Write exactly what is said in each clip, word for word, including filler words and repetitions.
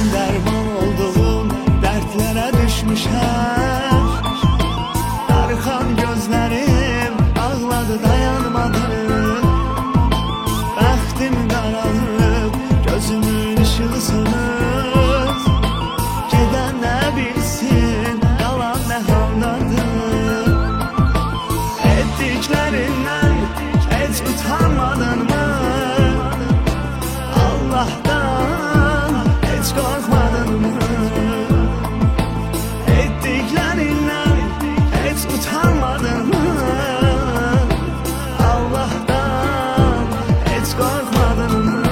derman olduğun dertlere düşmüşəm. Darxan gözlerim ağladı dayanmadı. Bəxtim qaralıb gözümün ışığı sönür. Gedən nə bilsin qalan nə haldadır. Etdiklerindən heç utanmadın mı? Allah'tan hiç korkmadın mı? Ettiklerinden hiç utanmadın mı? Allah'tan hiç korkmadın mı?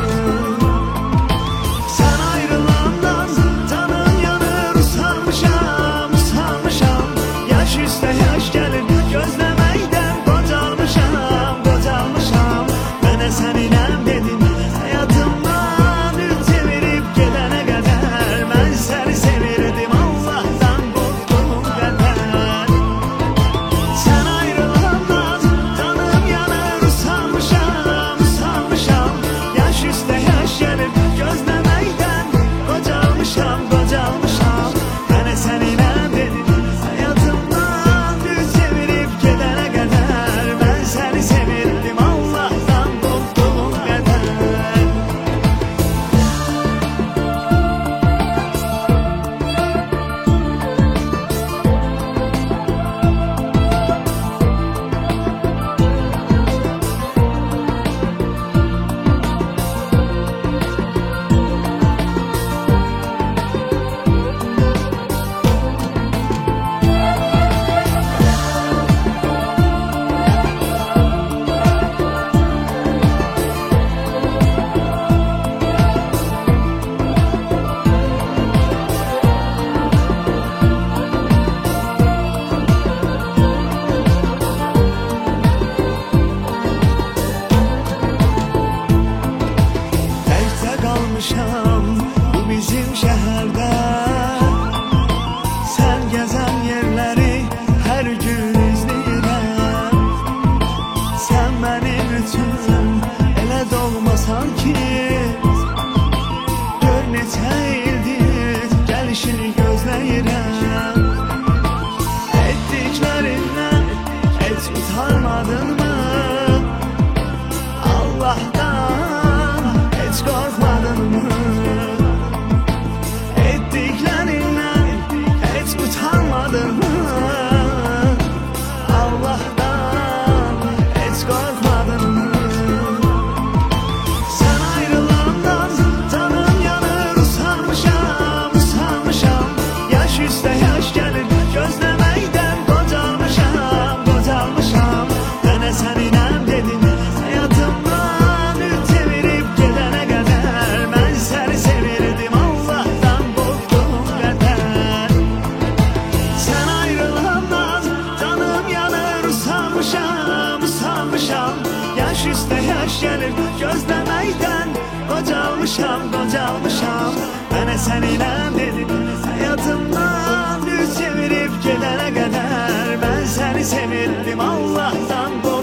Sen ayrılandan canım yanır, usanmışam, usanmışam. Yaş üstə yaş gelir gözlemeyden, kocalmışam, kocalmışam. Mənə səninəm dedim hayatımdan üç çevirip gelene kadar. Ben seni sevirdim Allah'tan korktuğum kadar. Sen ayrılandan canım yanır, usanmışam, usanmışam. Yaş üstə yaş gelir gözlemeyden, kocalmışam, kocalmışam. Mənə səninəm dedim hayatımdan üç çevirip gelene kadar. Ben seni sevirdim Allah'tan korktuğum kadar. Təkcə qalmışam bu bizim şəhərdə. Sən gəzən yerləri hər gün izləyirəm. Sən mənim üçün elə doğmasan ki, gör neçə ildir gəlişini gözləyirəm. Etdiklerindən heç utanmadın mı? Allah'tan hiç korkmadın mı? Ettiklerinden hiç utanmadın mı? Allah'tan hiç korkmadın mı? Sen ayrılandan canım yanır, usanmışam, usanmışam. Yaş üstə yaş gelir gözlemeyden, kocalmışam, kocalmışam. Mənə səninəm dedim hayatımdan üç çevirip gelene kadar. Ben seni sevirdim Allah'tan korktuğum kadar. Sen ayrılandan canım yanır, usanmışam, usanmışam. Yaş üstə yaş gelir gözlemeyden, kocalmışam, kocalmışam. Mənə səninəm dedim hayatımdan üç çevirip gelene kadar. Ben seni sevirdim Allah'tan korktuğum